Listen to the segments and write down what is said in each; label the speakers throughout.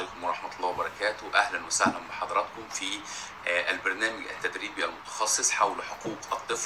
Speaker 1: عليكم ورحمة الله وبركاته. أهلا وسهلا بحضراتكم في البرنامج التدريبي المتخصص حول حقوق الطفل.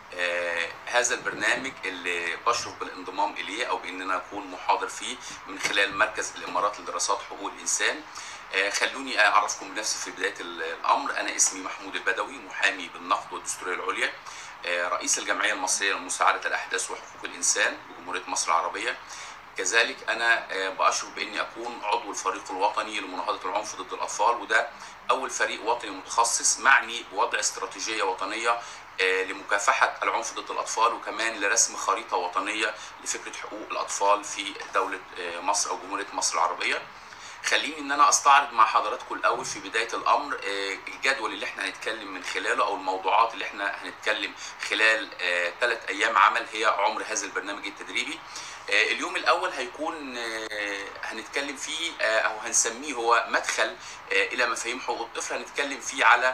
Speaker 1: هذا البرنامج اللي بشرف بالانضمام إليه أو بأننا أكون محاضر فيه من خلال مركز الإمارات لدراسات حقوق الإنسان. خلوني أعرفكم بنفسي في بداية الأمر. أنا اسمي محمود البدوي، محامي بالنقد والدستورية العليا، رئيس الجمعية المصرية لمساعدة الأحداث وحقوق الإنسان بجمهورية مصر العربية. كذلك أنا بأشرف بإني أكون عضو الفريق الوطني لمناهضة العنف ضد الأطفال، وده أول فريق وطني متخصص معني بوضع استراتيجية وطنية لمكافحة العنف ضد الأطفال، وكمان لرسم خريطة وطنية لفكرة حقوق الأطفال في دولة مصر أو جمهورية مصر العربية. خليني ان انا استعرض مع حضراتكم الاول في بدايه الامر الجدول اللي احنا هنتكلم من خلاله او الموضوعات اللي احنا هنتكلم خلال 3 ايام عمل هي عمر هذا البرنامج التدريبي. اليوم الاول هيكون هنتكلم فيه او هنسميه هو مدخل الى مفاهيم حقوق الطفل. هنتكلم فيه على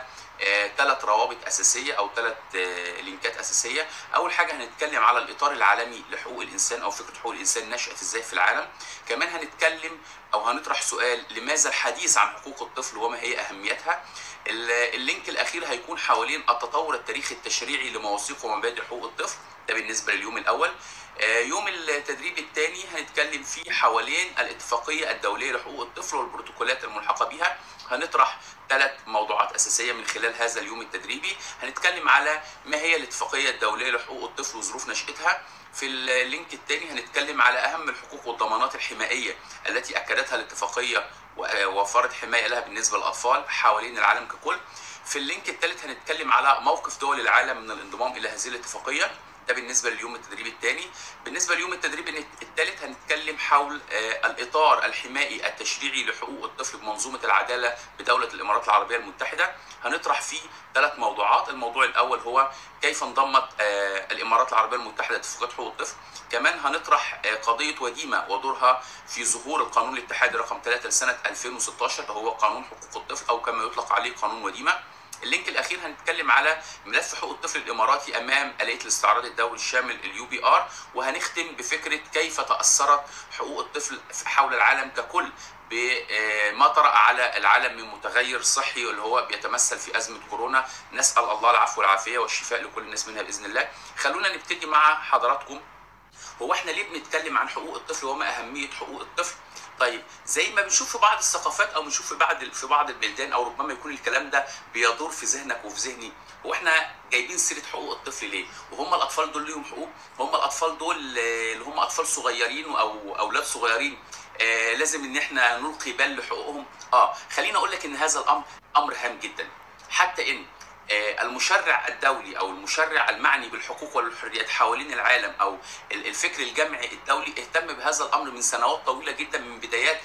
Speaker 1: 3 روابط اساسيه او 3 لينكات اساسيه. اول حاجه هنتكلم على الاطار العالمي لحقوق الانسان او فكره حقوق الانسان نشأت ازاي في العالم. كمان هنتكلم او هنطرح سؤال: لماذا الحديث عن حقوق الطفل وما هي اهميتها؟ اللينك الاخير هيكون حوالين التطور التاريخي التشريعي لمواثيق ومبادئ حقوق الطفل، ده بالنسبه لليوم الاول. يوم التدريب الثاني هنتكلم فيه حوالين الاتفاقيه الدوليه لحقوق الطفل والبروتوكولات الملحقه بها. هنطرح 3 موضوعات اساسيه من خلال هذا اليوم التدريبي. هنتكلم على ما هي الاتفاقيه الدوليه لحقوق الطفل وظروف نشأتها. في اللينك الثاني هنتكلم على اهم الحقوق والضمانات الحمائيه التي اكدتها الاتفاقيه ووفرت حمايه لها بالنسبه للاطفال حوالين العالم ككل. في اللينك الثالث هنتكلم على موقف دول العالم من الانضمام الى هذه الاتفاقيه، ده بالنسبه لليوم التدريب الثاني. بالنسبه لليوم التدريب الثالث هنتكلم حول الاطار الحمائي التشريعي لحقوق الطفل بمنظومه العداله بدوله الامارات العربيه المتحده. هنطرح فيه 3 موضوعات. الموضوع الاول هو كيف انضمت الامارات العربيه المتحده لاتفاقيه حقوق الطفل. كمان هنطرح قضيه وديمه ودورها في ظهور القانون الاتحادي رقم 3 لسنه 2016 وهو قانون حقوق الطفل او كما يطلق عليه قانون وديمه. اللينك الاخير هنتكلم على ملف حقوق الطفل الاماراتي امام آلية الاستعراض الدولي الشامل UPR، وهنختم بفكره كيف تاثرت حقوق الطفل حول العالم ككل بما طرأ على العالم من متغير صحي اللي هو بيتمثل في ازمه كورونا. نسال الله العفو والعافيه والشفاء لكل الناس منها باذن الله. خلونا نبتدي مع حضراتكم. هو احنا ليه بنتكلم عن حقوق الطفل وما اهميه حقوق الطفل؟ طيب، زي ما بنشوف في بعض الثقافات او بنشوف في بعض البلدان، او ربما يكون الكلام ده بيدور في ذهنك وفي ذهني، هو احنا جايبين سيره حقوق الطفل ليه؟ وهم الاطفال دول ليهم حقوق؟ هم الاطفال دول اللي هم اطفال صغيرين او اولاد صغيرين لازم ان احنا نلقي بال لحقوقهم؟ خليني اقول لك ان هذا الامر امر هام جدا، حتى ان المشرع الدولي او المشرع المعني بالحقوق والحريات حوالين العالم او الفكر الجمعي الدولي اهتم بهذا الامر من سنوات طويله جدا، من بدايات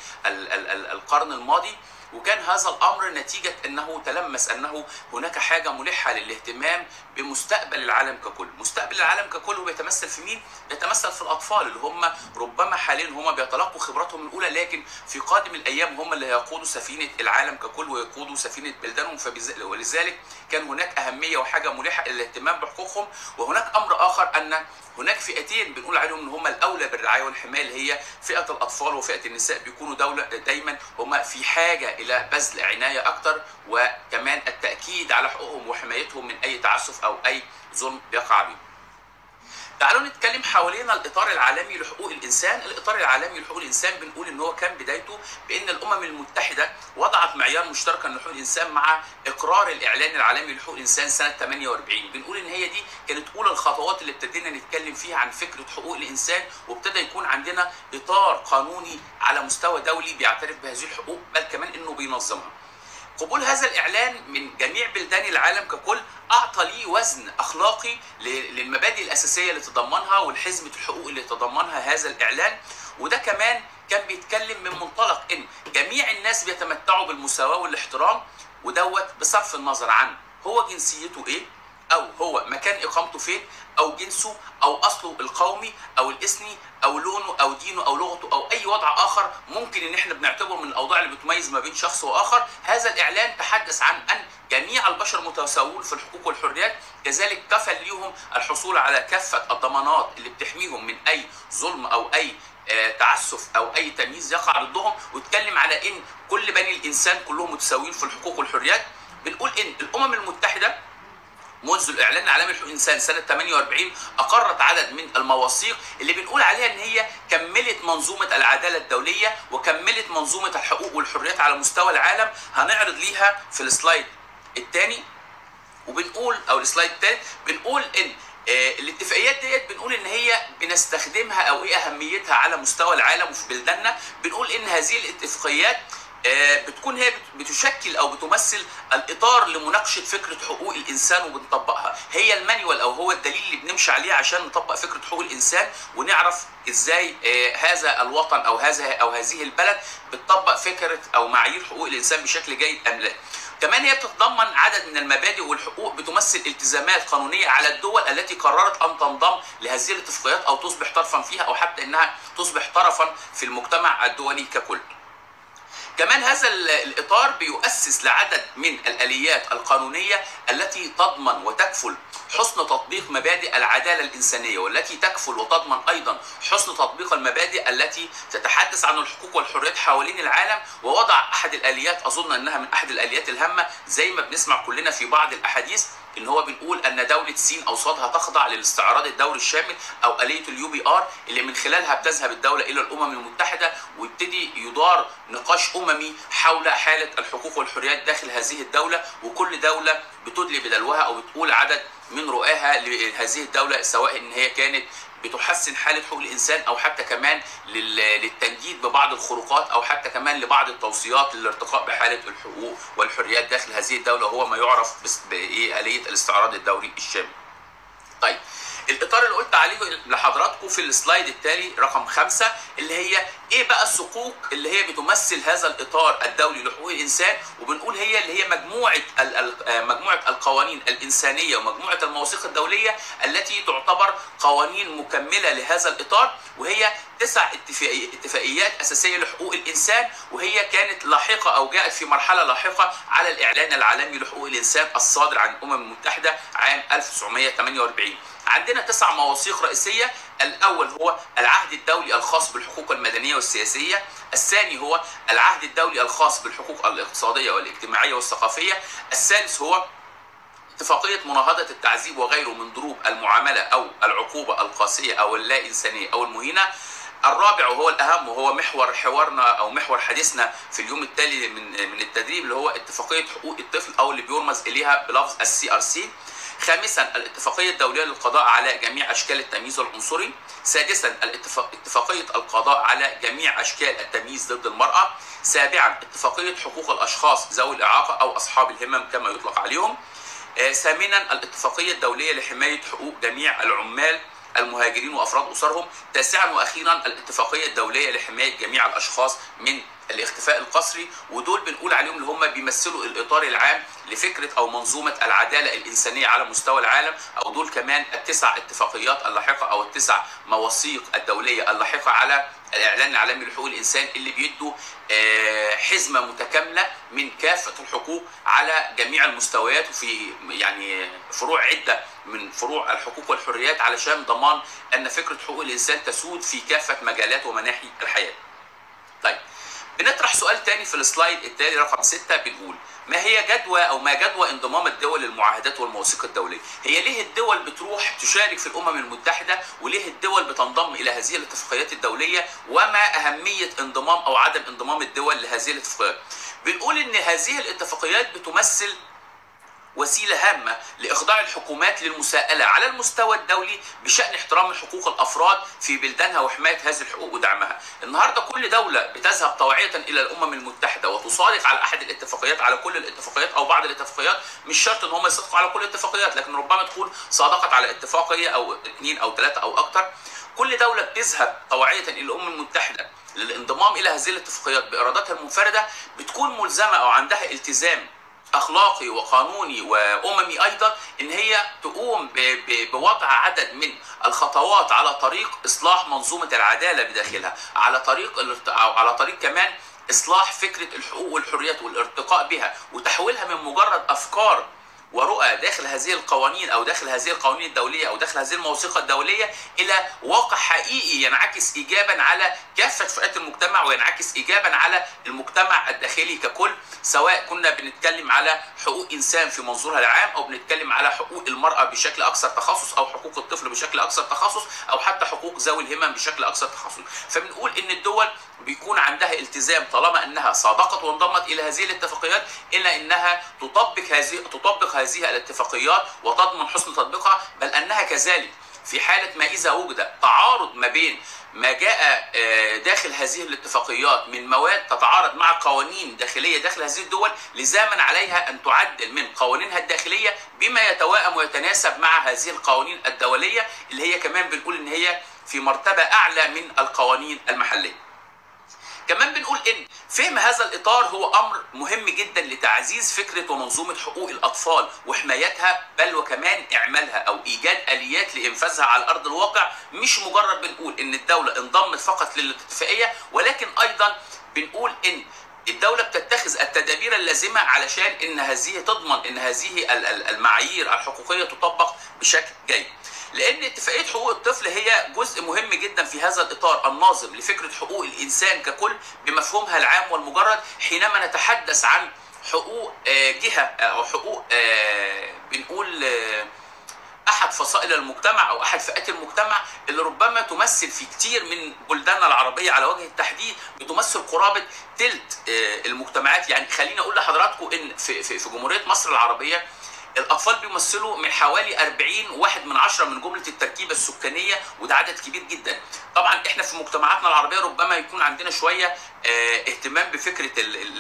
Speaker 1: القرن الماضي. وكان هذا الامر نتيجه انه تلمس انه هناك حاجه ملحه للاهتمام بمستقبل العالم ككل. مستقبل العالم ككل هو بيتمثل في مين؟ بيتمثل في الاطفال اللي هم ربما حاليا هم بيتلقوا خبراتهم الاولى، لكن في قادم الايام هم اللي هيقودوا سفينه العالم ككل ويقودوا سفينه بلدانهم. ولذلك كان هناك اهميه وحاجه ملحه للاهتمام بحقوقهم. وهناك امر اخر، ان هناك فئتين بنقول عليهم ان هم الاولى بالرعايه والحمايه، اللي هي فئه الاطفال وفئه النساء. بيكونوا دايما هم في حاجه الى بذل عنايه اكتر، وكمان التاكيد على حقوقهم وحمايتهم من اي تعسف او اي ظلم بيقع بهم. تعالوا نتكلم حوالين الاطار العالمي لحقوق الانسان. الاطار العالمي لحقوق الانسان بنقول ان هو كان بدايته بان الامم المتحده وضعت معيار مشتركا لحقوق الانسان مع اقرار الاعلان العالمي لحقوق الانسان سنه 48. بنقول ان هي دي كانت اولى الخطوات اللي ابتدينا نتكلم فيها عن فكره حقوق الانسان، وابتدى يكون عندنا اطار قانوني على مستوى دولي بيعترف بهذه الحقوق، بل كمان انه بينظمها. قبول هذا الإعلان من جميع بلدان العالم ككل أعطى ليه وزن أخلاقي للمبادئ الأساسية اللي تضمنها والحزمة الحقوق اللي تضمنها هذا الإعلان. وده كمان كان بيتكلم من منطلق إن جميع الناس بيتمتعوا بالمساواة والاحترام، ودوت بصرف النظر عن هو جنسيته إيه، أو هو مكان إقامته فين، أو جنسه، أو أصله القومي أو الإثني، أو لونه أو دينه أو لغته أو أي وضع آخر ممكن إن إحنا بنعتبره من الأوضاع اللي بتميز ما بين شخص وآخر. هذا الإعلان تحدث عن أن جميع البشر متساوون في الحقوق والحريات، كذلك كفل ليهم الحصول على كافة الضمانات اللي بتحميهم من أي ظلم أو أي تعسف او اي تمييز يقع ضدهم، واتكلم على ان كل بني الانسان كلهم متساويين في الحقوق والحريات. بنقول ان الامم المتحده منذ الاعلان العالمي لحقوق الانسان سنه 48 اقرت عدد من المواثيق اللي بنقول عليها ان هي كملت منظومه العداله الدوليه وكملت منظومه الحقوق والحريات على مستوى العالم. هنعرض ليها في السلايد الثاني، وبنقول او السلايد الثالث بنقول ان الاتفاقيات ديت بنقول ان هي بنستخدمها او ايه اهميتها على مستوى العالم وفي بلداننا. بنقول ان هذه الاتفاقيات بتكون هي بتشكل او بتمثل الاطار لمناقشه فكره حقوق الانسان وبنطبقها. هي المانيوال او هو الدليل اللي بنمشي عليه عشان نطبق فكره حقوق الانسان ونعرف ازاي هذا الوطن او هذه البلد بتطبق فكره او معايير حقوق الانسان بشكل جيد ام لا. كمان هي بتتضمن عدد من المبادئ والحقوق بتمثل التزامات قانونيه على الدول التي قررت ان تنضم لهذه الاتفاقيات او تصبح طرفا فيها او حتى انها تصبح طرفا في المجتمع الدولي ككل. كمان هذا الإطار بيؤسس لعدد من الآليات القانونية التي تضمن وتكفل حسن تطبيق مبادئ العدالة الإنسانية، والتي تكفل وتضمن أيضا حسن تطبيق المبادئ التي تتحدث عن الحقوق والحريات حوالين العالم. ووضع أحد الآليات، أظن أنها من أحد الآليات الهامة زي ما بنسمع كلنا في بعض الأحاديث، ان هو بنقول ان دوله سين اوساطها تخضع للاستعراض الدوري الشامل او اليه اليو بي ار، اللي من خلالها بتذهب الدوله الى الامم المتحده ويبتدي يدار نقاش اممي حول حاله الحقوق والحريات داخل هذه الدوله، وكل دوله بتدلي بدلوها او بتقول عدد من رؤاها لهذه الدوله، سواء ان هي كانت بتحسن حاله حقوق الانسان او حتى كمان للتنجيد ببعض الخروقات او حتى كمان لبعض التوصيات للارتقاء بحاله الحقوق والحريات داخل هذه الدوله، وهو ما يعرف بآلية الاستعراض الدوري الشامل. طيب الاطار اللي قلت عليه لحضراتكم في السلايد التالي رقم 5 اللي هي ايه بقى الصكوك اللي هي بتمثل هذا الاطار الدولي لحقوق الانسان، وبنقول هي اللي هي مجموعه القوانين الانسانيه ومجموعه المواثيق الدوليه التي تعتبر قوانين مكمله لهذا الاطار، وهي 9 اتفاقيات اساسيه لحقوق الانسان، وهي كانت لاحقه او جاءت في مرحله لاحقه على الاعلان العالمي لحقوق الانسان الصادر عن الامم المتحده عام 1948. عندنا 9 مواثيق رئيسيه. الاول هو العهد الدولي الخاص بالحقوق المدنيه والسياسيه، الثاني هو العهد الدولي الخاص بالحقوق الاقتصاديه والاجتماعيه والثقافيه، الثالث هو اتفاقية مناهضة التعذيب وغيره من ضروب المعاملة أو العقوبة القاسية أو اللا إنسانية أو المهينة، الرابع وهو الأهم وهو محور حوارنا أو محور حديثنا في اليوم التالي من التدريب، اللي هو اتفاقية حقوق الطفل أو اللي بيرمز إليها بلفظ الCRC. خامسا الاتفاقية الدولية للقضاء على جميع أشكال التمييز العنصري. سادسا اتفاقية القضاء على جميع أشكال التمييز ضد المرأة. سابعا اتفاقية حقوق الأشخاص ذوي الإعاقة أو أصحاب الهمم كما يطلق عليهم. ثامنا الاتفاقية الدولية لحماية حقوق جميع العمال المهاجرين وأفراد أسرهم. تاسعا وأخيرا الاتفاقية الدولية لحماية جميع الأشخاص من الاختفاء القسري، ودول بنقول عليهم اللي هم بيمثلوا الإطار العام لفكرة أو منظومة العدالة الإنسانية على مستوى العالم، أو دول كمان ال9 اتفاقيات اللاحقة أو ال9 مواثيق الدولية اللاحقة على الإعلان العالمي لحقوق الإنسان، اللي بيدوا حزمة متكاملة من كافة الحقوق على جميع المستويات وفي يعني فروع عدة من فروع الحقوق والحريات، علشان ضمان أن فكرة حقوق الإنسان تسود في كافة مجالات ومناحي الحياة. طيب بنطرح سؤال تاني في السلايد التالي رقم 6، بنقول ما هي جدوى او ما جدوى انضمام الدول للمعاهدات والمواثيق الدوليه؟ هي ليه الدول بتروح تشارك في الامم المتحده، وليه الدول بتنضم الى هذه الاتفاقيات الدوليه، وما اهميه انضمام او عدم انضمام الدول لهذه الاتفاقيات؟ بنقول ان هذه الاتفاقيات بتمثل وسيلة هامة لإخضاع الحكومات للمساءلة على المستوى الدولي بشأن احترام حقوق الأفراد في بلدانها وحماية هذه الحقوق ودعمها. النهاردة كل دولة بتذهب طوعية إلى الأمم المتحدة وتصادق على أحد الاتفاقيات، على كل الاتفاقيات أو بعض الاتفاقيات، مش شرط إن هم يصدقوا على كل الاتفاقيات، لكن ربما تكون صادقت على اتفاقية أو 2 أو 3 أو أكثر. كل دولة بتذهب طوعية إلى الأمم المتحدة للانضمام إلى هذه الاتفاقيات بإرادتها المنفردة، بتكون ملزمة أو عندها التزام اخلاقي وقانوني واممي ايضا ان هي تقوم بوضع عدد من الخطوات على طريق اصلاح منظومه العداله بداخلها، على طريق كمان اصلاح فكره الحقوق والحريات والارتقاء بها وتحويلها من مجرد افكار ورؤى داخل هذه القوانين او داخل هذه القوانين الدوليه او داخل هذه المواثيق الدوليه الى واقع حقيقي ينعكس ايجابا على كافه فئات المجتمع وينعكس ايجابا على المجتمع الداخلي ككل، سواء كنا بنتكلم على حقوق انسان في منظورها العام او بنتكلم على حقوق المراه بشكل اكثر تخصص او حقوق الطفل بشكل اكثر تخصص او حتى حقوق ذوي الهمم بشكل اكثر تخصص. فبنقول ان الدول بيكون عندها التزام طالما انها صادقت وانضمت الى هذه الاتفاقيات الى انها تطبق هذه الاتفاقيات وتضمن حسن تطبيقها، بل انها كذلك في حاله ما اذا وجد تعارض ما بين ما جاء داخل هذه الاتفاقيات من مواد تتعارض مع قوانين داخليه داخل هذه الدول، لزاما عليها ان تعدل من قوانينها الداخليه بما يتوائم ويتناسب مع هذه القوانين الدوليه اللي هي كمان بنقول ان هي في مرتبه اعلى من القوانين المحليه. كمان بنقول ان فهم هذا الاطار هو امر مهم جدا لتعزيز فكره ومنظومه حقوق الاطفال وحمايتها، بل وكمان اعمالها او ايجاد اليات لانفاذها على ارض الواقع. مش مجرد بنقول ان الدوله انضمت فقط للاتفاقيه، ولكن ايضا بنقول ان الدولة بتتخذ التدابير اللازمة علشان ان هذه تضمن ان هذه المعايير الحقوقية تطبق بشكل جيد. لان اتفاقية حقوق الطفل هي جزء مهم جدا في هذا الاطار الناظم لفكرة حقوق الانسان ككل بمفهومها العام والمجرد، حينما نتحدث عن حقوق جهة او حقوق بنقول احد فصائل المجتمع او احد فئات المجتمع اللي ربما تمثل في كتير من بلداننا العربيه على وجه التحديد بتمثل قرابه ثلث المجتمعات. يعني خليني اقول لحضراتكم ان في جمهوريه مصر العربيه الاطفال بيمثلوا من حوالي 40.1 من جمله التركيبه السكانيه، وده عدد كبير جدا. طبعا احنا في مجتمعاتنا العربيه ربما يكون عندنا شويه اهتمام بفكره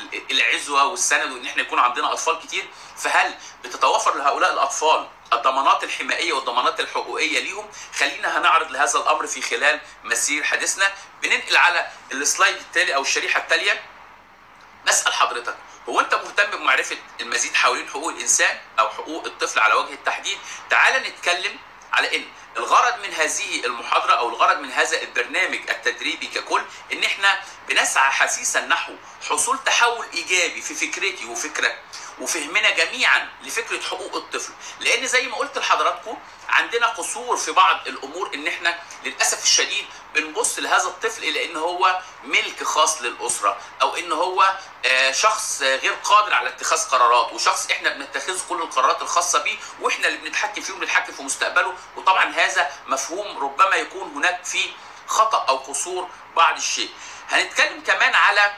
Speaker 1: العزوه والسند وان احنا يكون عندنا اطفال كتير، فهل بتتوفر لهؤلاء الاطفال الضمانات الحمائيه والضمانات الحقوقيه ليهم؟ خلينا هنعرض لهذا الامر في خلال مسير حديثنا. بننقل على السلايد التالي او الشريحه التاليه. بسال حضرتك، هو انت مهتم بمعرفه المزيد حوالين حقوق الانسان او حقوق الطفل على وجه التحديد؟ تعال نتكلم على ان الغرض من هذه المحاضره او الغرض من هذا البرنامج التدريبي ككل ان احنا بنسعى حثيثا نحو حصول تحول ايجابي في فكرتي وفكرك وفهمنا جميعا لفكره حقوق الطفل. لان زي ما قلت لحضراتكم عندنا قصور في بعض الامور، ان احنا للاسف الشديد بنبص لهذا الطفل الى ان هو ملك خاص للاسره، او ان هو شخص غير قادر على اتخاذ قرارات، وشخص احنا بنتخذ كل القرارات الخاصه بيه واحنا اللي بنتحكم فيه وبنتحكم في مستقبله. وطبعا هذا مفهوم ربما يكون هناك فيه خطا او قصور بعض الشيء. هنتكلم كمان على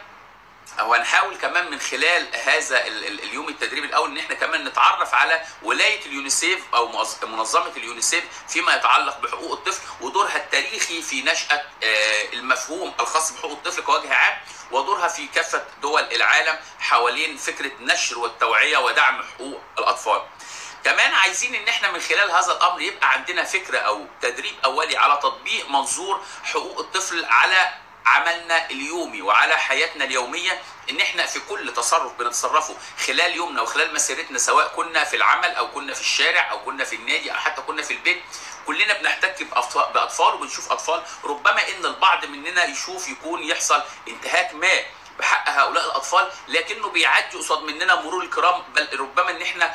Speaker 1: او هنحاول كمان من خلال هذا اليوم التدريبي الاول ان احنا كمان نتعرف على ولايه اليونيسيف او منظمه اليونيسيف فيما يتعلق بحقوق الطفل ودورها التاريخي في نشاه المفهوم الخاص بحقوق الطفل كوجه عام، ودورها في كافه دول العالم حوالين فكره نشر والتوعيه ودعم حقوق الاطفال. كمان عايزين ان احنا من خلال هذا الامر يبقى عندنا فكره او تدريب اولي على تطبيق منظور حقوق الطفل على عملنا اليومي وعلى حياتنا اليوميه، ان احنا في كل تصرف بنتصرفه خلال يومنا وخلال مسيرتنا، سواء كنا في العمل او كنا في الشارع او كنا في النادي او حتى كنا في البيت، كلنا بنحتك باطفال وبنشوف اطفال. ربما ان البعض مننا يكون يحصل انتهاك ما بحق هؤلاء الاطفال، لكنه بيعدي قصاد مننا مرور الكرام، بل ربما ان احنا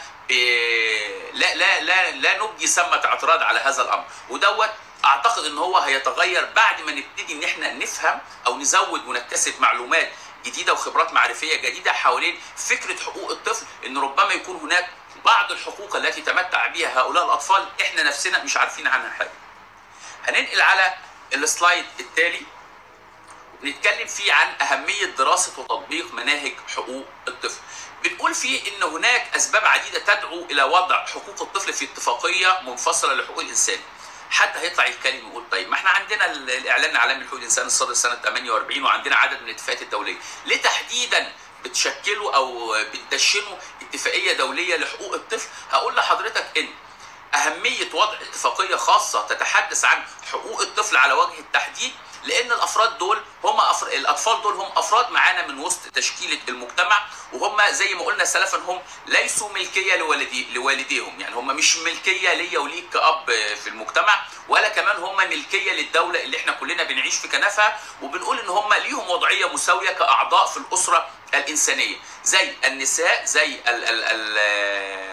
Speaker 1: لا نبدي ثمة اعتراض على هذا الامر. ودوت اعتقد ان هو هيتغير بعد ما نبتدي ان احنا نفهم او نزود ونكتسب معلومات جديده وخبرات معرفيه جديده حوالين فكره حقوق الطفل، ان ربما يكون هناك بعض الحقوق التي تمتع بها هؤلاء الاطفال احنا نفسنا مش عارفين عنها حاجه. هننقل على السلايد التالي نتكلم فيه عن أهمية دراسة وتطبيق مناهج حقوق الطفل. بنقول فيه إن هناك أسباب عديدة تدعو إلى وضع حقوق الطفل في اتفاقية منفصلة لحقوق الإنسان. حد هيطلع يتكلم ويقول طيب ما احنا عندنا الإعلان العالمي لحقوق الإنسان الصادر سنة 48 وعندنا عدد من الاتفاقات الدولية، ليه تحديدا بتشكلوا أو بتدشنوا اتفاقية دولية لحقوق الطفل؟ هقول لحضرتك إن أهمية وضع اتفاقية خاصة تتحدث عن حقوق الطفل على وجه التحديد، لأن الأفراد دول الأطفال دول هم أفراد معانا من وسط تشكيلة المجتمع، وهم زي ما قلنا سلفا هم ليسوا ملكية لوالديهم، يعني هم مش ملكية ليا وليك كأب في المجتمع، ولا كمان هم ملكية للدولة اللي احنا كلنا بنعيش في كنفها. وبنقول إن هم ليهم وضعية مساوية كأعضاء في الأسرة الإنسانية، زي النساء، زي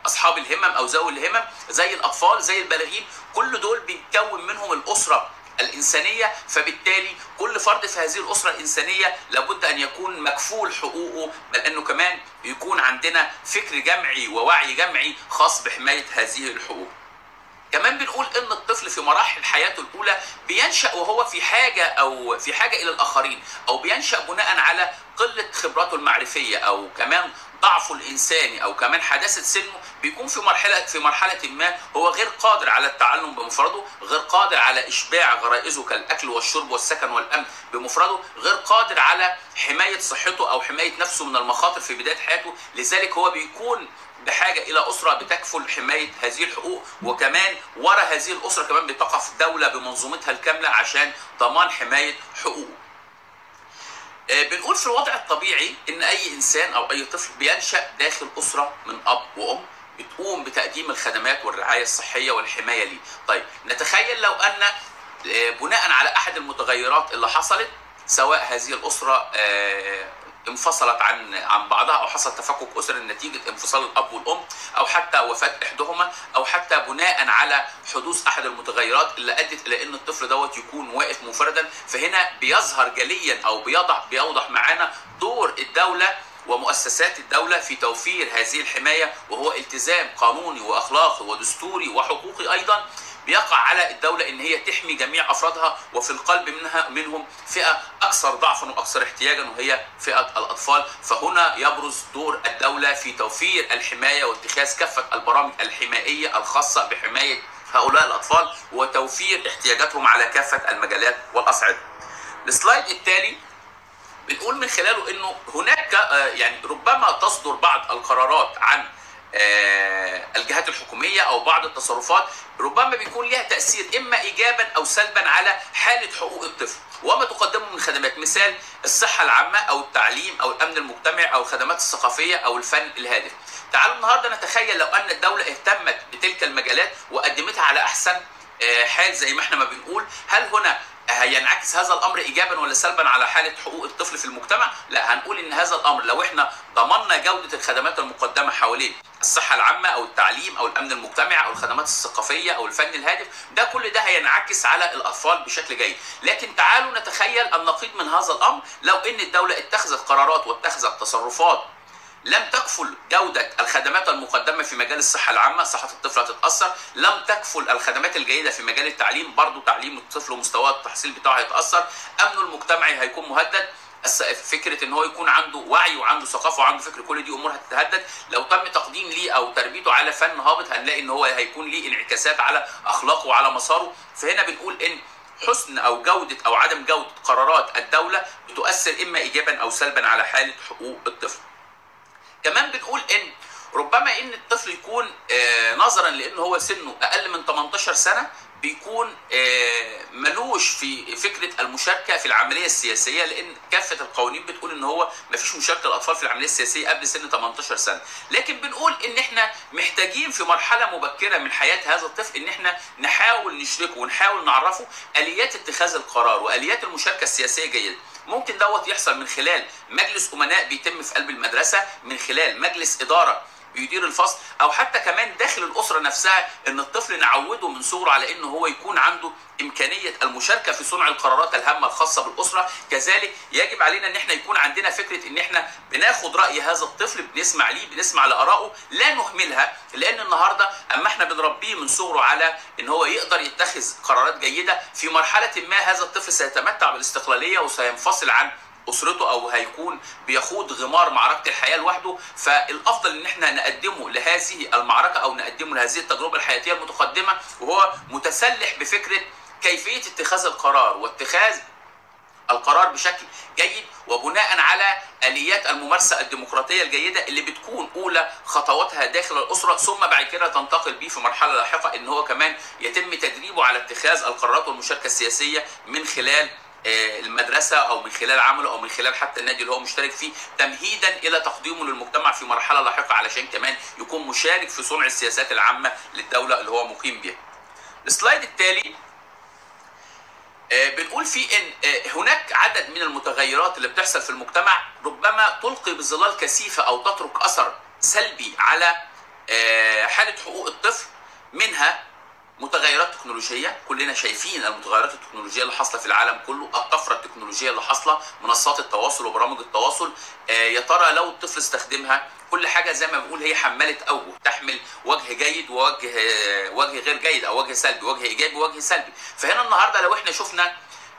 Speaker 1: اصحاب الهمم او ذوي الهمم، زي الاطفال، زي البالغين، كل دول بيتكون منهم الاسره الإنسانية. فبالتالي كل فرد في هذه الأسرة الإنسانية لابد أن يكون مكفول حقوقه، بل أنه كمان يكون عندنا فكر جمعي ووعي جمعي خاص بحماية هذه الحقوق. كمان بنقول ان الطفل في مراحل حياته الاولى بينشا وهو في حاجه الى الاخرين، او بينشا بناء على قله خبراته المعرفيه، او كمان ضعفه الانساني، او كمان حداثه سنه. بيكون في مرحله ما هو غير قادر على التعلم بمفرده، غير قادر على اشباع غرائزه كالاكل والشرب والسكن والامن بمفرده، غير قادر على حمايه صحته او حمايه نفسه من المخاطر في بدايه حياته. لذلك هو بيكون بحاجه الى اسره بتكفل حمايه هذه الحقوق، وكمان ورا هذه الاسره كمان بتقف دوله بمنظومتها الكامله عشان ضمان حمايه حقوقه. بنقول في الوضع الطبيعي ان اي انسان او اي طفل بينشا داخل اسره من اب وام بتقوم بتقديم الخدمات والرعايه الصحيه والحمايه ليه. طيب نتخيل لو ان بناء على احد المتغيرات اللي حصلت، سواء هذه الاسره انفصلت عن بعضها، او حصل تفكك اسري نتيجه انفصال الاب والام، او حتى وفاه احدهما، او حتى بناء على حدوث احد المتغيرات اللي ادت الى ان الطفل دوت يكون واقف منفردا. فهنا بيظهر جليا او بيوضح معانا دور الدوله ومؤسسات الدوله في توفير هذه الحمايه، وهو التزام قانوني واخلاقي ودستوري وحقوقي ايضا. بيقع على الدولة ان هي تحمي جميع افرادها، وفي القلب منهم فئة اكثر ضعفا واكثر احتياجا، وهي فئة الاطفال. فهنا يبرز دور الدولة في توفير الحماية واتخاذ كافة البرامج الحمائية الخاصة بحماية هؤلاء الاطفال وتوفير احتياجاتهم على كافة المجالات والاصعدة. السلايد التالي بنقول من خلاله انه هناك يعني ربما تصدر بعض القرارات عن الجهات الحكومية أو بعض التصرفات ربما بيكون لها تأثير إما إيجابا أو سلبا على حالة حقوق الطفل وما تقدمه من خدمات، مثال الصحة العامة أو التعليم أو الأمن المجتمعي أو الخدمات الثقافية أو الفن الهادف. تعالوا النهاردة نتخيل لو أن الدولة اهتمت بتلك المجالات وقدمتها على أحسن حال زي ما احنا ما بنقول. هل هنا هينعكس هذا الامر ايجابا ولا سلبا على حاله حقوق الطفل في المجتمع؟ لا، هنقول ان هذا الامر لو احنا ضمننا جوده الخدمات المقدمه حوالين الصحه العامه او التعليم او الامن المجتمعي او الخدمات الثقافيه او الفن الهادف، ده كل ده هينعكس على الاطفال بشكل جيد. لكن تعالوا نتخيل النقيض من هذا الامر، لو ان الدوله اتخذت قرارات واتخذت تصرفات لم تكفل جودة الخدمات المقدمة في مجال الصحة العامة، صحة الطفل هتتأثر. لم تكفل الخدمات الجيدة في مجال التعليم، برضو تعليم الطفل ومستوى التحصيل بتاعه هيتأثر. أمنه المجتمعي هيكون مهدد. فكرة ان هو يكون عنده وعي وعنده ثقافة وعنده فكر، كل دي امور هتتهدد. لو تم تقديم ليه او تربيته على فن هابط، هنلاقي ان هو هيكون ليه انعكاسات على اخلاقه وعلى مساره. فهنا بنقول ان حسن او جودة او عدم جودة قرارات الدولة بتؤثر اما ايجابا او سلبا على حالة حقوق الطفل. كمان بنقول ان ربما ان الطفل يكون نظرا لان هو سنه اقل من 18 سنه بيكون ملوش في فكره المشاركه في العمليه السياسيه، لان كافه القوانين بتقول ان هو مفيش مشاركه الاطفال في العمليه السياسيه قبل سن 18 سنه. لكن بنقول ان احنا محتاجين في مرحله مبكره من حياه هذا الطفل ان احنا نحاول نشركه ونحاول نعرفه اليات اتخاذ القرار واليات المشاركه السياسيه جيده. ممكن دوت يحصل من خلال مجلس امناء بيتم في قلب المدرسه، من خلال مجلس اداره بيدير الفصل، او حتى كمان داخل الاسره نفسها ان الطفل نعوده من صغره على انه هو يكون عنده امكانيه المشاركه في صنع القرارات الهامه الخاصه بالاسره. كذلك يجب علينا ان احنا يكون عندنا فكره ان احنا بناخد راي هذا الطفل، بنسمع ليه، بنسمع لارائه، لا نهملها. لان النهارده اما احنا بنربيه من صغره على ان هو يقدر يتخذ قرارات جيده، في مرحله ما هذا الطفل سيتمتع بالاستقلاليه وسينفصل عن اسرته او هيكون بيخوض غمار معركه الحياه لوحده. فالافضل ان احنا نقدمه لهذه المعركه او نقدمه لهذه التجربه الحياتيه المتقدمه وهو متسلح بفكره كيفيه اتخاذ القرار واتخاذ القرار بشكل جيد، وبناء على اليات الممارسه الديمقراطيه الجيده اللي بتكون اولى خطواتها داخل الاسره، ثم بعد كده تنتقل بيه في مرحله لاحقه ان هو كمان يتم تدريبه على اتخاذ القرارات والمشاركه السياسيه من خلال المدرسه او من خلال عمله او من خلال حتى النادي اللي هو مشترك فيه، تمهيدا الى تقديمه للمجتمع في مرحله لاحقه علشان كمان يكون مشارك في صنع السياسات العامه للدوله اللي هو مقيم بها. السلايد التالي بنقول فيه ان هناك عدد من المتغيرات اللي بتحصل في المجتمع ربما تلقي بظلال كثيفه او تترك اثر سلبي على حاله حقوق الطفل منها متغيرات تكنولوجيه، كلنا شايفين المتغيرات التكنولوجيه اللي حاصله في العالم كله، الطفره التكنولوجيه اللي حاصله، منصات التواصل وبرامج التواصل. يا ترى لو الطفل استخدمها، كل حاجه زي ما بنقول هي حماله اوجه، تحمل وجه جيد وجه غير جيد، او وجه سلبي، وجه ايجابي ووجه سلبي. فهنا النهارده لو احنا شفنا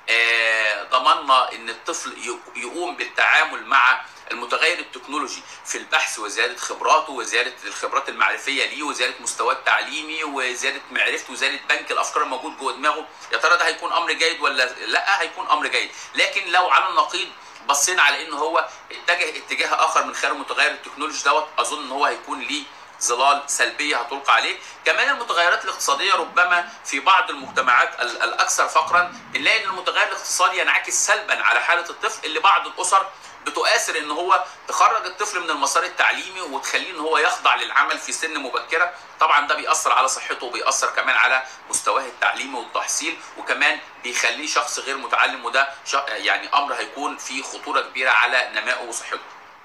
Speaker 1: ضمننا ان الطفل يقوم بالتعامل مع المتغير التكنولوجي في البحث وزياده خبراته وزياده الخبرات المعرفيه ليه وزياده مستواه التعليمي وزياده معرفته وزياده بنك الافكار الموجود جوه دماغه، يا ترى ده هيكون امر جيد ولا لا؟ هيكون امر جيد. لكن لو على النقيض بصينا على ان هو اتجاه اخر من خلال المتغير التكنولوجي دوت، اظن ان هو هيكون ليه ظلال سلبيه هتلقى عليه. كمان المتغيرات الاقتصاديه، ربما في بعض المجتمعات الاكثر فقرا بنلاقي ان المتغير الاقتصادي ينعكس سلبا على حاله الطفل، اللي بعض الاسر بتؤثر ان هو تخرج الطفل من المسار التعليمي وتخليه ان هو يخضع للعمل في سن مبكره. طبعا ده بيأثر على صحته وبيأثر كمان على مستواه التعليمي والتحصيل، وكمان بيخليه شخص غير متعلم، وده يعني امر هيكون فيه خطوره كبيره على نمائه وصحته.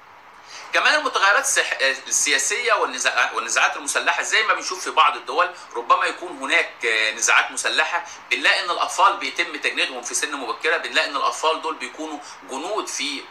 Speaker 1: كمان المتغيرات السياسيه والنزاعات المسلحه، زي ما بنشوف في بعض الدول ربما يكون هناك نزاعات مسلحه، بنلاقي ان الاطفال بيتم تجنيدهم في سن مبكره، بنلاقي ان الاطفال دول بيكونوا جنود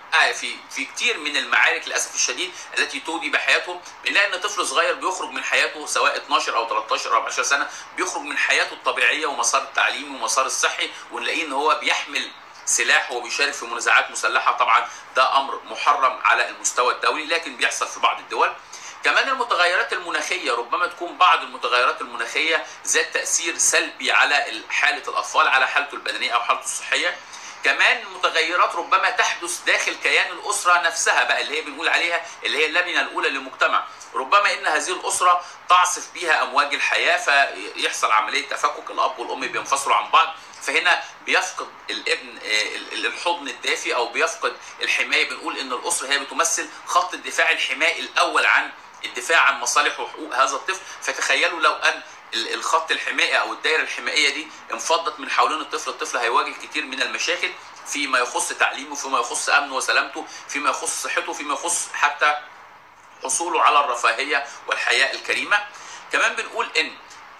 Speaker 1: في كتير من المعارك للاسف الشديد التي تودي بحياتهم. بنلاقي ان طفل صغير بيخرج من حياته سواء 12 او 13 او 14 سنه، بيخرج من حياته الطبيعيه ومسار التعليمي ومسار الصحي، ونلاقيه ان هو بيحمل سلاح وبيشارك في منازعات مسلحه. طبعا ده امر محرم على المستوى الدولي، لكن بيحصل في بعض الدول. كمان المتغيرات المناخيه، ربما تكون بعض المتغيرات المناخيه ذات تاثير سلبي على حاله الاطفال، على حالته البدنيه او حالته الصحيه. كمان متغيرات ربما تحدث داخل كيان الاسره نفسها بقى، اللي هي بنقول عليها اللي هي اللبنه الاولى للمجتمع. ربما ان هذه الاسره تعصف بها امواج الحياه، فيحصل عمليه تفكك، الاب والام بينفصلوا عن بعض، فهنا بيفقد الابن الحضن الدافي او بيفقد الحمايه. بنقول ان الاسره هي بتمثل خط الدفاع الحمائي الاول عن الدفاع عن مصالح وحقوق هذا الطفل. فتخيلوا لو ان الخط الحمائي او الدائره الحمائيه دي انفضت من حوالين الطفل هيواجه كتير من المشاكل فيما يخص تعليمه، فيما يخص امنه وسلامته، فيما يخص صحته، فيما يخص حتى حصوله على الرفاهيه والحياه الكريمه. كمان بنقول ان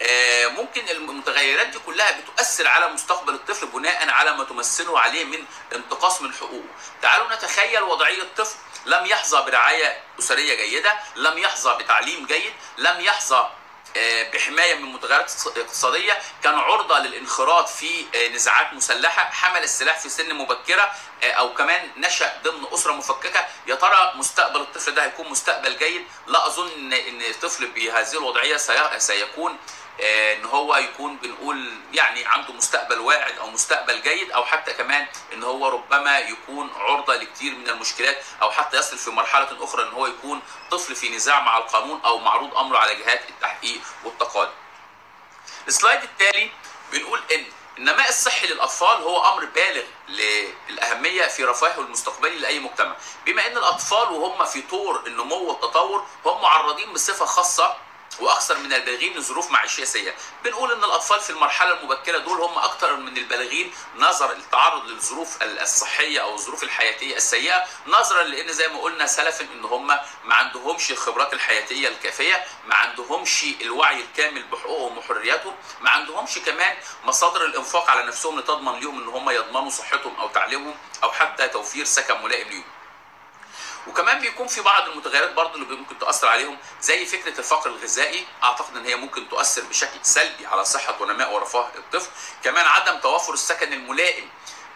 Speaker 1: ممكن المتغيرات دي كلها بتؤثر على مستقبل الطفل بناء على ما تمثله عليه من انتقاص من حقوقه. تعالوا نتخيل وضعية طفل لم يحظى برعاية أسرية جيدة، لم يحظى بتعليم جيد، لم يحظى بحمايه من متغيرات اقتصاديه، كان عرضه للانخراط في نزاعات مسلحه، حمل السلاح في سن مبكره، او كمان نشا ضمن اسره مفككه. يا ترى مستقبل الطفل ده هيكون مستقبل جيد؟ لا اظن ان الطفل بهذه الوضعيه سيكون ان هو يكون بنقول يعني عنده مستقبل واعد او مستقبل جيد، او حتى كمان ان هو ربما يكون عرضه لكثير من المشكلات، او حتى يصل في مرحله اخرى ان هو يكون طفل في نزاع مع القانون او معروض امره على جهات التحقيق والتقاضي. السلايد التالي بنقول ان النماء الصحي للاطفال هو امر بالغ للاهميه في رفاهه المستقبلي لاي مجتمع، بما ان الاطفال وهم في طور النمو والتطور هم معرضين بصفه خاصه واكثر من البالغين لظروف معيشيه سيئه. بنقول ان الاطفال في المرحله المبكره دول هم اكثر من البالغين نظرا للتعرض للظروف الصحيه او الظروف الحياتيه السيئه، نظرا لان زي ما قلنا سلفا ان هم ما عندهمش الخبرات الحياتيه الكافيه، ما عندهمش الوعي الكامل بحقوقهم وحرياتهم، ما عندهمش كمان مصادر الانفاق على نفسهم لتضمن لهم ان هم يضمنوا صحتهم او تعليمهم او حتى توفير سكن ملائم ليهم. وكمان بيكون في بعض المتغيرات برضو اللي ممكن تؤثر عليهم، زي فكره الفقر الغذائي، اعتقد ان هي ممكن تؤثر بشكل سلبي على صحه ونماء ورفاه الطفل. كمان عدم توافر السكن الملائم،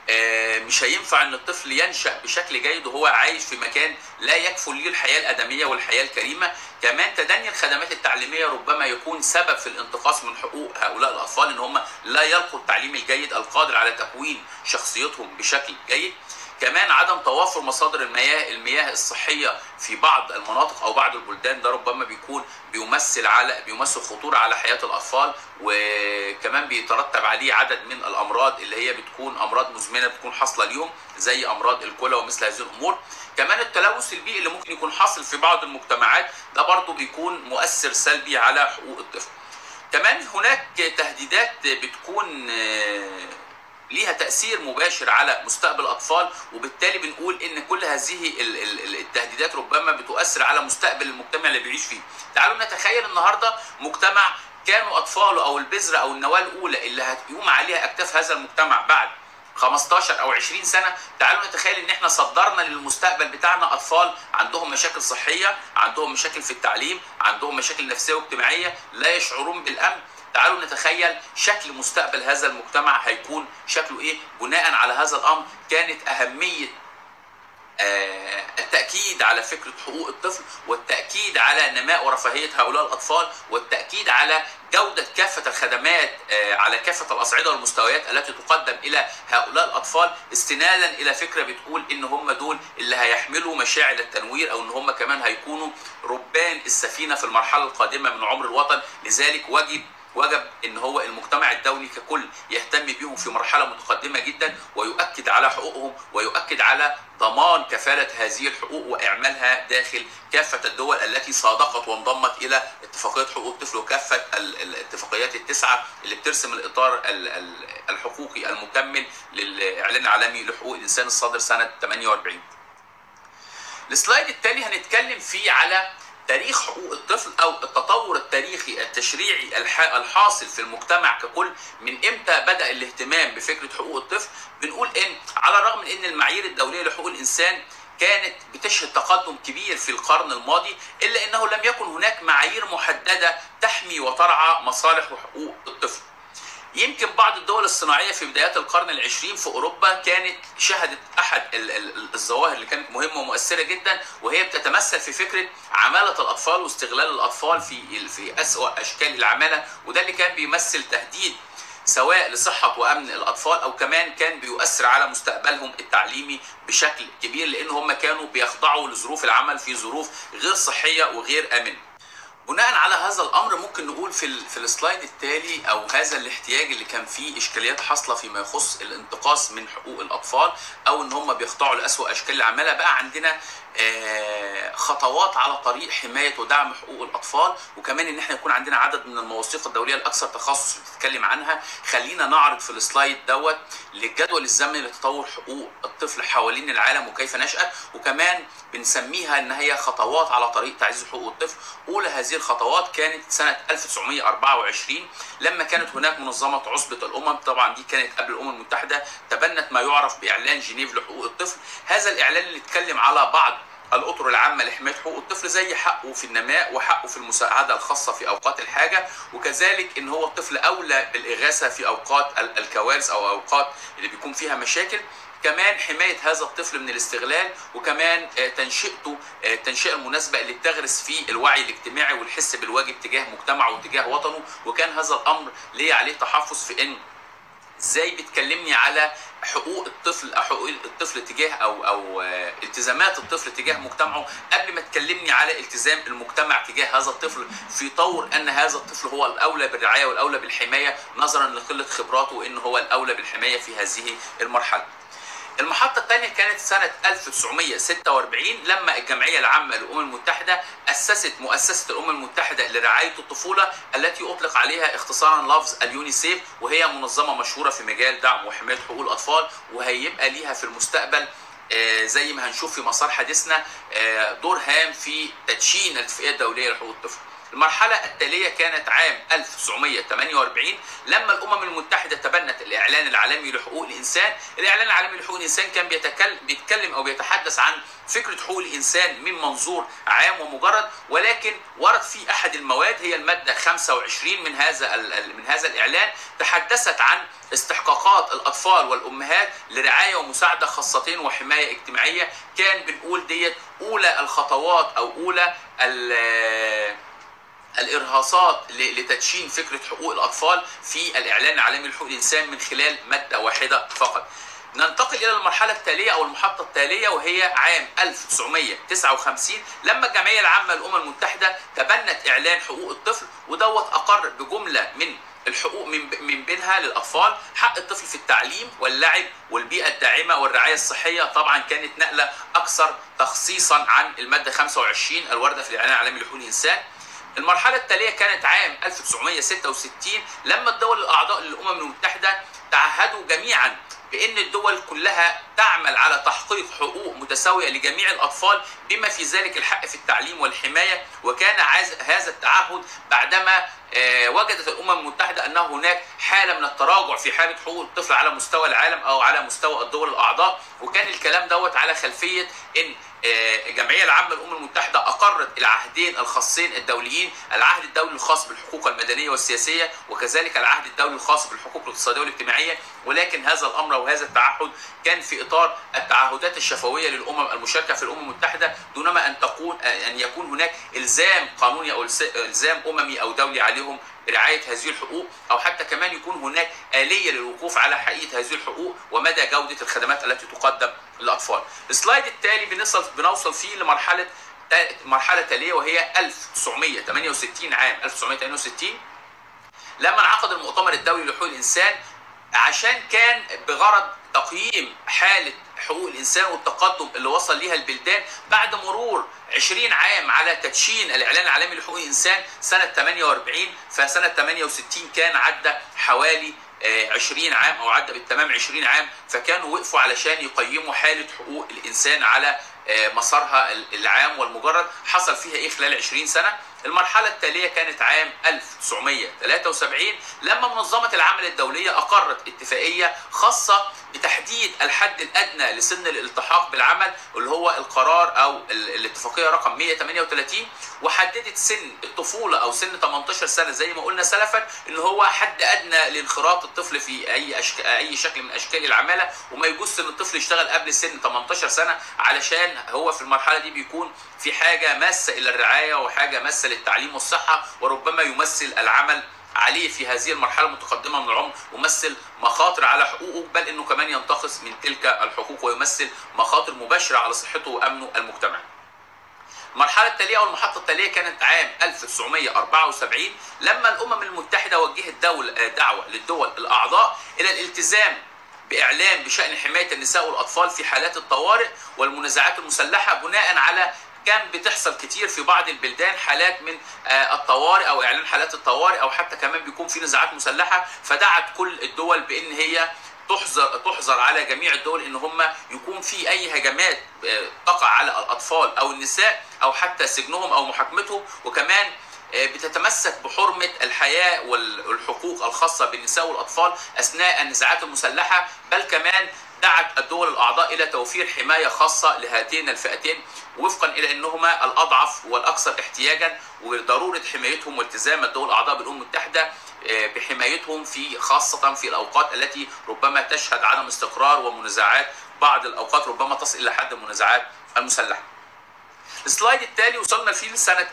Speaker 1: مش هينفع ان الطفل ينشأ بشكل جيد وهو عايش في مكان لا يكفل ليه الحياه الادميه والحياه الكريمه. كمان تدني الخدمات التعليميه ربما يكون سبب في الانتقاص من حقوق هؤلاء الاطفال، ان هم لا يلقوا التعليم الجيد القادر على تكوين شخصيتهم بشكل جيد. كمان عدم توافر مصادر المياه الصحيه في بعض المناطق او بعض البلدان، ده ربما بيمثل خطوره على حياه الاطفال، وكمان بيترتب عليه عدد من الامراض اللي هي بتكون امراض مزمنه بتكون حاصله ليهم، زي امراض الكلى ومثل هذه الامور. كمان التلوث البيئي اللي ممكن يكون حاصل في بعض المجتمعات، ده برضو بيكون مؤثر سلبي على حقوق الطفل. كمان هناك تهديدات بتكون ليها تأثير مباشر على مستقبل الأطفال، وبالتالي بنقول إن كل هذه التهديدات ربما بتؤثر على مستقبل المجتمع اللي بيعيش فيه. تعالوا نتخيل النهارده مجتمع كانوا أطفاله أو البذرة أو النواة الأولى اللي هتقوم عليها أكتاف هذا المجتمع بعد 15 أو 20 سنة. تعالوا نتخيل إن إحنا صدرنا للمستقبل بتاعنا أطفال عندهم مشاكل صحية، عندهم مشاكل في التعليم، عندهم مشاكل نفسية واجتماعية، لا يشعرون بالأمن. تعالوا نتخيل شكل مستقبل هذا المجتمع هيكون شكله إيه. بناء على هذا الأمر كانت أهمية التأكيد على فكرة حقوق الطفل، والتأكيد على نماء ورفاهية هؤلاء الأطفال، والتأكيد على جودة كافة الخدمات على كافة الأصعدة والمستويات التي تقدم إلى هؤلاء الأطفال، استنادا إلى فكرة بتقول إن هم دول اللي هيحملوا مشاعل التنوير، أو إن هم كمان هيكونوا ربان السفينة في المرحلة القادمة من عمر الوطن. لذلك وجب ان هو المجتمع الدولي ككل يهتم بيهم في مرحله متقدمه جدا، ويؤكد على حقوقهم، ويؤكد على ضمان كفاله هذه الحقوق واعمالها داخل كافه الدول التي صادقت وانضمت الى اتفاقيه حقوق الطفل، وكافه الاتفاقيات التسعه اللي بترسم الاطار الحقوقي المكمل للاعلان العالمي لحقوق الانسان الصادر سنه 48. السلايد التالي هنتكلم فيه على تاريخ حقوق الطفل، او التطور التاريخي التشريعي الحاصل في المجتمع ككل. من امتى بدأ الاهتمام بفكرة حقوق الطفل؟ بنقول ان على الرغم من ان المعايير الدولية لحقوق الانسان كانت بتشهد تقدم كبير في القرن الماضي، الا انه لم يكن هناك معايير محددة تحمي وترعى مصالح وحقوق الطفل. يمكن بعض الدول الصناعية في بدايات القرن العشرين في أوروبا كانت شهدت أحد الظواهر اللي كانت مهمة ومؤثرة جدا، وهي بتتمثل في فكرة عمالة الأطفال واستغلال الأطفال في أسوأ أشكال العمالة، وده اللي كان بيمثل تهديد سواء لصحة وأمن الأطفال، أو كمان كان بيؤثر على مستقبلهم التعليمي بشكل كبير، لأن هم كانوا بيخضعوا لظروف العمل في ظروف غير صحية وغير آمنة. بناء على هذا الامر ممكن نقول في السلايد التالي، او هذا الاحتياج اللي كان فيه اشكاليات حاصله فيما يخص الانتقاص من حقوق الاطفال، او ان هم بيخضعوا لاسوأ اشكال العماله، بقى عندنا خطوات على طريق حمايه ودعم حقوق الاطفال، وكمان ان احنا يكون عندنا عدد من المواثيق الدوليه الاكثر تخصص بتتكلم عنها. خلينا نعرض في السلايد دوت للجدول الزمني لتطور حقوق الطفل حوالين العالم وكيف نشأت، وكمان بنسميها ان هي خطوات على طريق تعزيز حقوق الطفل. اولى هذه الخطوات كانت سنه 1924 لما كانت هناك منظمه عصبه الامم، طبعا دي كانت قبل الامم المتحده، تبنت ما يعرف باعلان جنيف لحقوق الطفل. هذا الاعلان اللي اتكلم على بعض الاطر العامه لحمايه حقوق الطفل، زي حقه في النماء وحقه في المساعده الخاصه في اوقات الحاجه، وكذلك ان هو الطفل اولى بالاغاثه في اوقات الكوارث او اوقات اللي بيكون فيها مشاكل. كمان حمايه هذا الطفل من الاستغلال، وكمان تنشئته التنشئه المناسبه اللي بتغرس فيه الوعي الاجتماعي والحس بالواجب تجاه مجتمعه وتجاه وطنه. وكان هذا الامر ليه عليه تحفظ في ان ازاي بتكلمني على حقوق الطفل، حقوق الطفل تجاه او التزامات الطفل تجاه مجتمعه، قبل ما تكلمني على التزام المجتمع تجاه هذا الطفل، في طور ان هذا الطفل هو الاولى بالرعايه والاولى بالحمايه نظرا لقله خبراته، وان هو الاولى بالحمايه في هذه المرحله. المحطة الثانية كانت سنة 1946 لما الجمعية العامة للأمم المتحدة أسست مؤسسة الأمم المتحدة لرعاية الطفولة، التي أطلق عليها اختصارا لفظ اليونيسيف، وهي منظمة مشهورة في مجال دعم وحماية حقوق الأطفال، وهيبقى ليها في المستقبل زي ما هنشوف في مسار حديثنا دور هام في تدشين الاتفاقية الدولية لحقوق الطفل. المرحلة التالية كانت عام 1948 لما الأمم المتحدة تبنت الإعلان العالمي لحقوق الإنسان. الإعلان العالمي لحقوق الإنسان كان بيتكلم أو بيتحدث عن فكرة حقوق الإنسان من منظور عام ومجرد، ولكن ورد في أحد المواد هي المادة 25 من هذا الإعلان تحدثت عن استحقاقات الأطفال والأمهات لرعاية ومساعدة خاصتين وحماية اجتماعية. كان بنقول ديت أولى الخطوات أو أولى الإرهاصات لتدشين فكرة حقوق الأطفال في الإعلان العالمي لحقوق الإنسان من خلال مادة واحدة فقط. ننتقل إلى المرحلة التالية أو المحطة التالية، وهي عام 1959 لما الجمعية العامة للأمم المتحدة تبنت إعلان حقوق الطفل، ودوت أقر بجملة من الحقوق من بينها للأطفال حق الطفل في التعليم واللعب والبيئة الداعمة والرعاية الصحية. طبعا كانت نقلة أكثر تخصيصا عن المادة 25 الواردة في الإعلان العالمي لحقوق الإنسان. المرحلة التالية كانت عام 1966 لما الدول الأعضاء للأمم المتحدة تعهدوا جميعا بأن الدول كلها تعمل على تحقيق حقوق متساوية لجميع الأطفال بما في ذلك الحق في التعليم والحماية. وكان هذا التعهد بعدما وجدت الأمم المتحدة أن هناك حالة من التراجع في حالة حقوق الطفل على مستوى العالم أو على مستوى الدول الأعضاء. وكان الكلام دوت على خلفية أن الجمعية العامة للأمم المتحدة أقرت العهدين الخاصين الدوليين، العهد الدولي الخاص بالحقوق المدنية والسياسية وكذلك العهد الدولي الخاص بالحقوق الاقتصادية والاجتماعية. ولكن هذا الأمر وهذا التعهد كان في إطار التعهدات الشفوية للأمم المشاركة في الأمم المتحدة، دونما أن يكون هناك إلزام قانوني أو إلزام أممي أو دولي عليهم برعاية هذه الحقوق، أو حتى كمان يكون هناك آلية للوقوف على حقيقة هذه الحقوق ومدى جودة الخدمات التي تقدم للأطفال. السلايد التالي بنوصل فيه مرحلة تالية وهي 1968. عام 1968 لما انعقد المؤتمر الدولي لحقوق الإنسان، عشان كان بغرض تقييم حالة حقوق الإنسان والتقدم اللي وصل ليها البلدان بعد مرور 20 عام على تدشين الإعلان العالمي لحقوق الإنسان سنة 48. فسنة 68 كان عدى حوالي 20 عام أو عدى بالتمام 20 عام، فكانوا وقفوا علشان يقيموا حالة حقوق الإنسان على مسارها العام والمجرد حصل فيها إيه خلال 20 سنة. المرحلة التالية كانت عام 1973 لما منظمة العمل الدولية أقرت اتفاقية خاصة بتحديد الحد الأدنى لسن الالتحاق بالعمل اللي هو القرار أو الاتفاقية رقم 138، وحددت سن الطفولة أو سن 18 سنة زي ما قلنا سلفا إن هو حد أدنى لانخراط الطفل في أي شكل من أشكال العمالة، وما يجوز إن الطفل يشتغل قبل سن 18 سنة علشان هو في المرحلة دي بيكون في حاجة ماسة إلى الرعاية وحاجة ماسة للتعليم والصحة، وربما يمثل العمل عليه في هذه المرحلة المتقدمة من العمر يمثل مخاطر على حقوقه، بل انه كمان ينتقص من تلك الحقوق ويمثل مخاطر مباشرة على صحته وامنه المجتمعي. المرحلة التالية أو المحطة التالية كانت عام 1974 لما الأمم المتحدة وجهت دعوة للدول الأعضاء إلى الالتزام بإعلام بشأن حماية النساء والأطفال في حالات الطوارئ والمنازعات المسلحة، بناء على كان بتحصل كتير في بعض البلدان حالات من الطوارئ او اعلان حالات الطوارئ او حتى كمان بيكون في نزاعات مسلحه. فدعت كل الدول بان هي تحظر على جميع الدول ان هم يكون في اي هجمات تقع على الاطفال او النساء او حتى سجنهم او محاكمتهم، وكمان بتتمسك بحرمة الحياة والحقوق الخاصة بالنساء والأطفال أثناء النزاعات المسلحة. بل كمان دعت الدول الأعضاء إلى توفير حماية خاصة لهاتين الفئتين وفقا إلى أنهما الأضعف والأكثر احتياجا، وضرورة حمايتهم والتزام الدول الأعضاء بالأمم المتحدة بحمايتهم في خاصة في الأوقات التي ربما تشهد عدم استقرار ومنازعات، بعض الأوقات ربما تصل إلى حد المنازعات المسلحة. السلايد التالي وصلنا فيه لسنة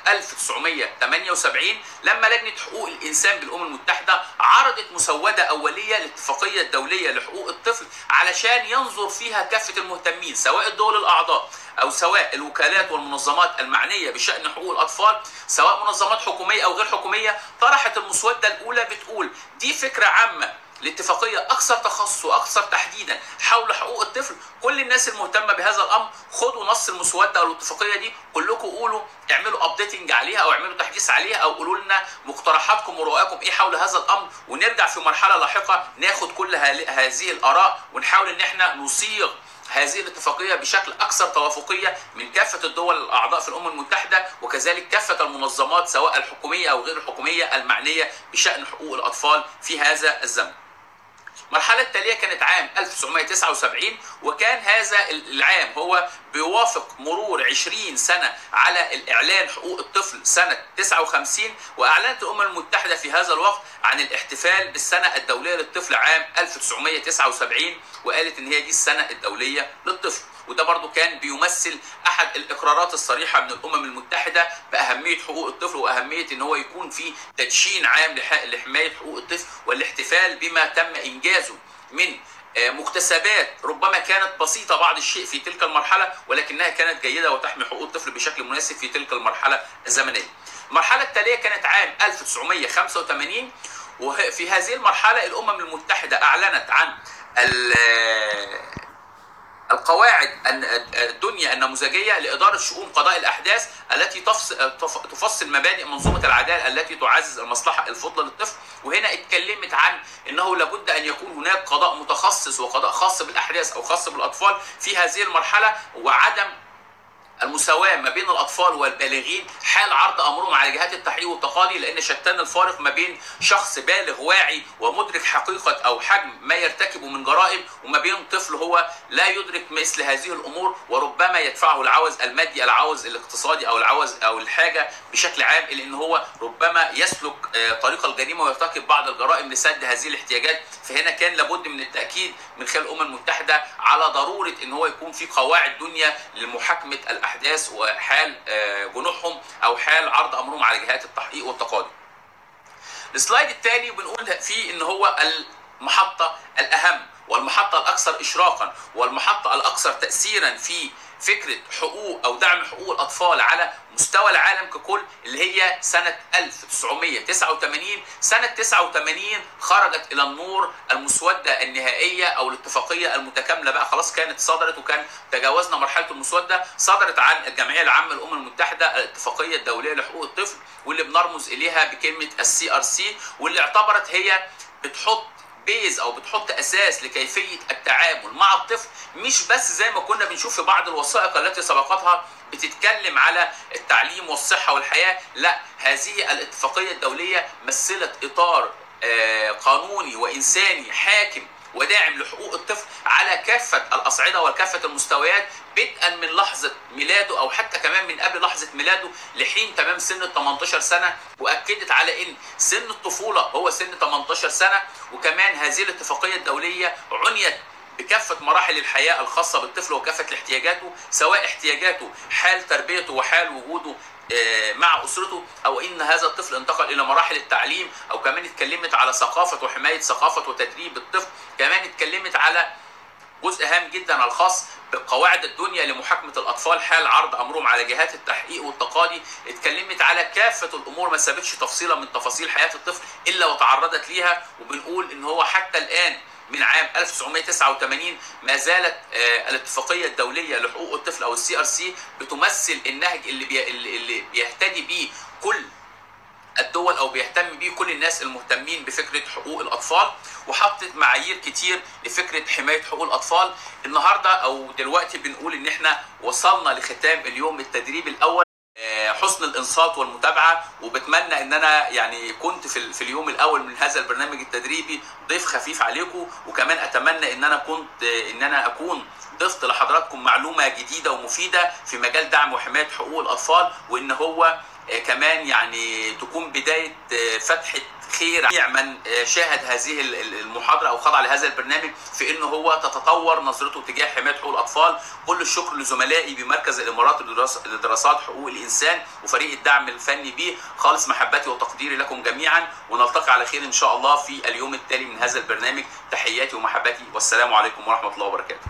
Speaker 1: 1978 لما لجنة حقوق الإنسان بالأمم المتحدة عرضت مسودة أولية للاتفاقية الدولية لحقوق الطفل علشان ينظر فيها كافة المهتمين سواء الدول الأعضاء أو سواء الوكالات والمنظمات المعنية بشأن حقوق الأطفال، سواء منظمات حكومية أو غير حكومية. طرحت المسودة الأولى بتقول دي فكرة عامة لاتفاقية أكثر تخصص وأكثر تحديدا حول حقوق الطفل. كل الناس المهتمة بهذا الأمر خدوا نص المسودة أو الاتفاقية دي كلكم قولوا اعملوا أبديتنج عليها أو اعملوا تحديث عليها أو قولوا لنا مقترحاتكم ورؤاكم إيه حول هذا الأمر، ونرجع في مرحلة لاحقة ناخد كل هذه الآراء ونحاول إن احنا نصيغ هذه الاتفاقية بشكل أكثر توافقية من كافة الدول الأعضاء في الأمم المتحدة وكذلك كافة المنظمات سواء الحكومية أو غير الحكومية المعنية بشأن حقوق الأطفال في هذا الزمن. المرحلة التالية كانت عام 1979 وكان هذا العام هو بيوافق مرور 20 سنة على الإعلان حقوق الطفل سنة 59، وأعلنت الأمم المتحدة في هذا الوقت عن الاحتفال بالسنة الدولية للطفل عام 1979 وقالت إن هي دي السنة الدولية للطفل. وده برضو كان بيمثل أحد الإقرارات الصريحة من الأمم المتحدة بأهمية حقوق الطفل وأهمية إن هو يكون في تدشين عام لحماية حقوق الطفل والاحتفال بما تم إنجازه من مكتسبات ربما كانت بسيطة بعض الشيء في تلك المرحلة ولكنها كانت جيدة وتحمي حقوق الطفل بشكل مناسب في تلك المرحلة الزمنية. المرحلة التالية كانت عام 1985 وفي هذه المرحلة الأمم المتحدة أعلنت عن القواعد الدنيا النموذجيه لاداره شؤون قضاء الاحداث التي تفصل مبادئ منظومه العداله التي تعزز المصلحه الفضلى للطفل. وهنا اتكلمت عن انه لابد ان يكون هناك قضاء متخصص وقضاء خاص بالاحداث او خاص بالاطفال في هذه المرحله، وعدم المساواة ما بين الأطفال والبالغين حال عرض أمرهم على جهات التحقيق والتقاضي، لأن شتان الفارق ما بين شخص بالغ واعي ومدرك حقيقة أو حجم ما يرتكبه من جرائم وما بين طفل هو لا يدرك مثل هذه الأمور، وربما يدفعه العوز المادي، العوز الاقتصادي أو العوز أو الحاجة بشكل عام، إلى أن هو ربما يسلك طريق الجريمة ويرتكب بعض الجرائم لسد هذه الاحتياجات. فهنا كان لابد من التأكيد من خلال الأمم المتحدة على ضرورة أن هو يكون في قواعد دنيا لمحاكمة الأحداث وحال جنوحهم أو حال عرض أمرهم على جهات التحقيق والتقاضي. السلايد التالي بنقول فيه أن هو المحطة الأهم والمحطة الأكثر إشراقا والمحطة الأكثر تأثيرا في فكرة حقوق أو دعم حقوق الأطفال على مستوى العالم ككل، اللي هي سنة 1989. سنة 89 خرجت إلى النور المسودة النهائية أو الاتفاقية المتكاملة، بقى خلاص كانت صدرت وكان تجاوزنا مرحلة المسودة، صدرت عن الجمعية العامة للأمم المتحدة الاتفاقية الدولية لحقوق الطفل، واللي بنرمز إليها بكلمة CRC، واللي اعتبرت هي بتحط بيز او بتحط اساس لكيفيه التعامل مع الطفل، مش بس زي ما كنا بنشوف في بعض الوثائق التي سبقتها بتتكلم على التعليم والصحه والحياه، لا، هذه الاتفاقيه الدوليه مثلت اطار قانوني وانساني حاكم وداعم لحقوق الطفل على كافه الاصعده وكافه المستويات، بدءا من لحظه ميلاده او حتى كمان من قبل لحظه ميلاده لحين تمام سن ال 18 سنه، واكدت على ان سن الطفوله هو سن 18 سنه. وكمان هذه الاتفاقيه الدوليه عنيت بكافه مراحل الحياه الخاصه بالطفل وكافه احتياجاته، سواء احتياجاته حال تربيته وحال وجوده مع اسرته، او ان هذا الطفل انتقل الى مراحل التعليم، او كمان اتكلمت على ثقافه وحمايه ثقافه وتدريب الطفل، كمان اتكلمت على جزء هام جدا الخاص بقواعد الدنيا لمحاكمه الاطفال حال عرض امرهم على جهات التحقيق والتقاضي، اتكلمت على كافه الامور، ما سابتش تفصيله من تفاصيل حياه الطفل الا وتعرضت ليها. وبنقول ان هو حتى الان من عام 1989 ما زالت الاتفاقيه الدوليه لحقوق الطفل او CRC بتمثل النهج اللي بيهتدي بيه كل الدول او بيهتم بيه كل الناس المهتمين بفكره حقوق الاطفال، وحطت معايير كتير لفكره حمايه حقوق الاطفال. النهارده او دلوقتي بنقول ان احنا وصلنا لختام اليوم التدريبي الاول، حسن الانصات والمتابعه، وبتمنى ان انا يعني كنت في اليوم الاول من هذا البرنامج التدريبي ضيف خفيف عليكم، وكمان اتمنى ان انا اكون ضفت لحضراتكم معلومه جديده ومفيده في مجال دعم وحمايه حقوق الاطفال، وان هو كمان يعني تكون بدايه فتحه خير جميع من شاهد هذه المحاضره او خضع لهذا البرنامج في انه هو تتطور نظرته تجاه حمايه حقوق الاطفال. كل الشكر لزملائي بمركز الامارات لدراسات حقوق الانسان وفريق الدعم الفني به، خالص محبتي وتقديري لكم جميعا، ونلتقي على خير ان شاء الله في اليوم التالي من هذا البرنامج. تحياتي ومحبتي، والسلام عليكم ورحمه الله وبركاته.